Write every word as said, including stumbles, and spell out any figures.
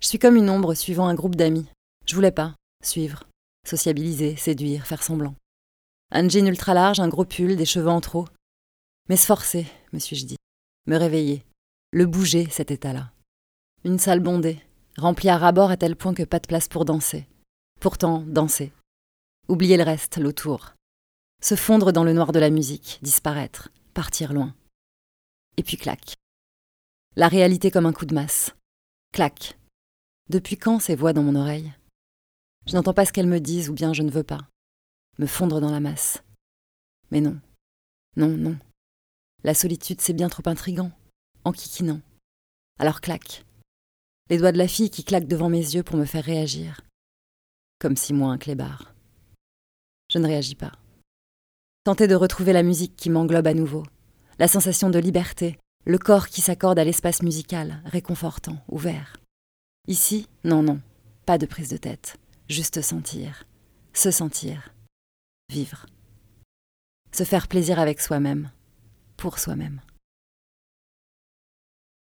Je suis comme une ombre suivant un groupe d'amis. Je voulais pas suivre, sociabiliser, séduire, faire semblant. Un jean ultra large, un gros pull, des cheveux en trop. Mais se forcer, me suis-je dit. Me réveiller. Le bouger, cet état-là. Une salle bondée, remplie à ras-bord à tel point que pas de place pour danser. Pourtant, danser. Oublier le reste, l'autour. Se fondre dans le noir de la musique, disparaître, partir loin. Et puis clac. La réalité comme un coup de masse. Clac. Depuis quand ces voix dans mon oreille ? Je n'entends pas ce qu'elles me disent ou bien je ne veux pas. Me fondre dans la masse. Mais non. Non, non. La solitude, c'est bien trop intriguant. Enquiquinant. Alors clac. Les doigts de la fille qui claquent devant mes yeux pour me faire réagir. Comme si moi un clébard. Je ne réagis pas. Tenter de retrouver la musique qui m'englobe à nouveau. La sensation de liberté, le corps qui s'accorde à l'espace musical, réconfortant, ouvert. Ici, non, non, pas de prise de tête. Juste sentir, se sentir, vivre. Se faire plaisir avec soi-même, pour soi-même.